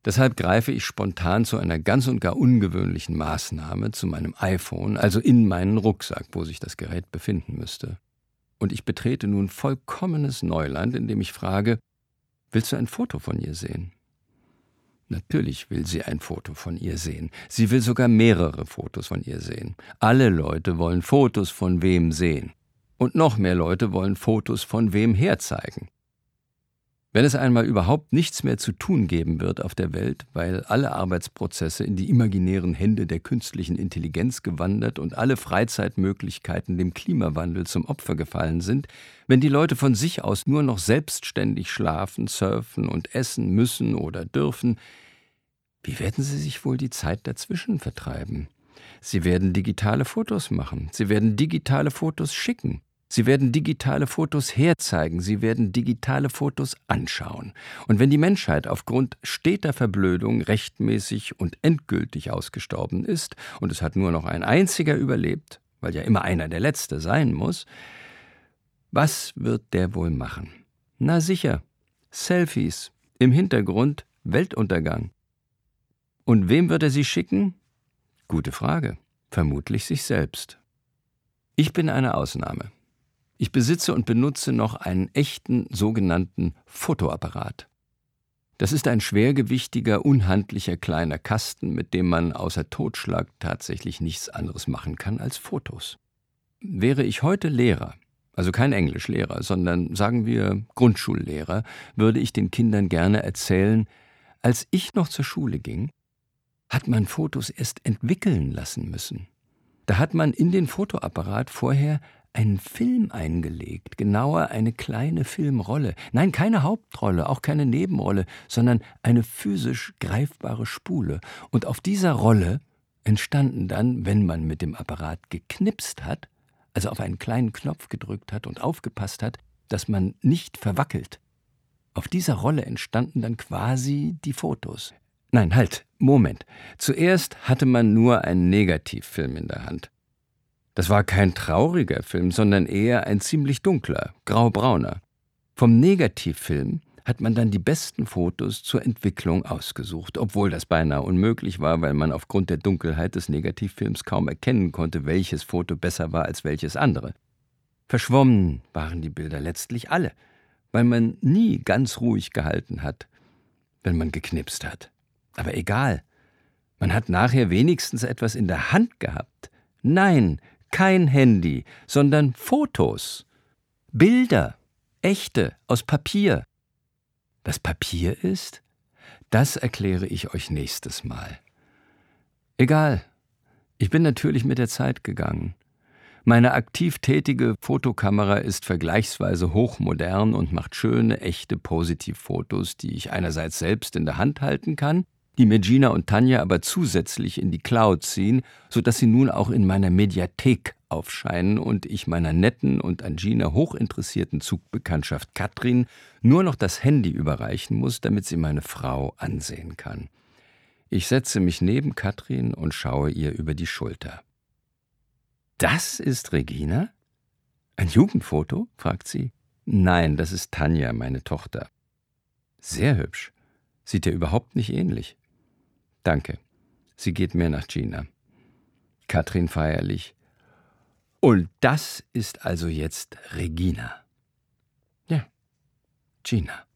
Deshalb greife ich spontan zu einer ganz und gar ungewöhnlichen Maßnahme, zu meinem iPhone, also in meinen Rucksack, wo sich das Gerät befinden müsste. Und ich betrete nun vollkommenes Neuland, indem ich frage: Willst du ein Foto von ihr sehen? Natürlich will sie ein Foto von ihr sehen. Sie will sogar mehrere Fotos von ihr sehen. Alle Leute wollen Fotos von wem sehen. Und noch mehr Leute wollen Fotos von wem herzeigen. Wenn es einmal überhaupt nichts mehr zu tun geben wird auf der Welt, weil alle Arbeitsprozesse in die imaginären Hände der künstlichen Intelligenz gewandert und alle Freizeitmöglichkeiten dem Klimawandel zum Opfer gefallen sind, wenn die Leute von sich aus nur noch selbstständig schlafen, surfen und essen müssen oder dürfen, wie werden sie sich wohl die Zeit dazwischen vertreiben? Sie werden digitale Fotos machen, sie werden digitale Fotos schicken. Sie werden digitale Fotos herzeigen, sie werden digitale Fotos anschauen. Und wenn die Menschheit aufgrund steter Verblödung rechtmäßig und endgültig ausgestorben ist und es hat nur noch ein einziger überlebt, weil ja immer einer der Letzte sein muss, was wird der wohl machen? Na sicher, Selfies, im Hintergrund Weltuntergang. Und wem wird er sie schicken? Gute Frage, vermutlich sich selbst. Ich bin eine Ausnahme. Ich besitze und benutze noch einen echten sogenannten Fotoapparat. Das ist ein schwergewichtiger, unhandlicher kleiner Kasten, mit dem man außer Totschlag tatsächlich nichts anderes machen kann als Fotos. Wäre ich heute Lehrer, also kein Englischlehrer, sondern sagen wir Grundschullehrer, würde ich den Kindern gerne erzählen: Als ich noch zur Schule ging, hat man Fotos erst entwickeln lassen müssen. Da hat man in den Fotoapparat vorher einen Film eingelegt, genauer eine kleine Filmrolle. Nein, keine Hauptrolle, auch keine Nebenrolle, sondern eine physisch greifbare Spule. Und auf dieser Rolle entstanden dann, wenn man mit dem Apparat geknipst hat, also auf einen kleinen Knopf gedrückt hat und aufgepasst hat, dass man nicht verwackelt. Auf dieser Rolle entstanden dann quasi die Fotos. Nein, halt, Moment. Zuerst hatte man nur einen Negativfilm in der Hand. Das war kein trauriger Film, sondern eher ein ziemlich dunkler, graubrauner. Vom Negativfilm hat man dann die besten Fotos zur Entwicklung ausgesucht, obwohl das beinahe unmöglich war, weil man aufgrund der Dunkelheit des Negativfilms kaum erkennen konnte, welches Foto besser war als welches andere. Verschwommen waren die Bilder letztlich alle, weil man nie ganz ruhig gehalten hat, wenn man geknipst hat. Aber egal, man hat nachher wenigstens etwas in der Hand gehabt. Nein, kein Handy, sondern Fotos. Bilder, echte, aus Papier. Was Papier ist, das erkläre ich euch nächstes Mal. Egal, ich bin natürlich mit der Zeit gegangen. Meine aktiv tätige Fotokamera ist vergleichsweise hochmodern und macht schöne, echte Positivfotos, die ich einerseits selbst in der Hand halten kann, die mir Gina und Tanja aber zusätzlich in die Cloud ziehen, sodass sie nun auch in meiner Mediathek aufscheinen und ich meiner netten und an Gina hochinteressierten Zugbekanntschaft Katrin nur noch das Handy überreichen muss, damit sie meine Frau ansehen kann. Ich setze mich neben Katrin und schaue ihr über die Schulter. »Das ist Regina? Ein Jugendfoto?« fragt sie. »Nein, das ist Tanja, meine Tochter.« »Sehr hübsch. Sieht ihr überhaupt nicht ähnlich.« »Danke.« Sie geht mehr nach Gina. Katrin feierlich. »Und das ist also jetzt Regina?« »Ja, Gina.«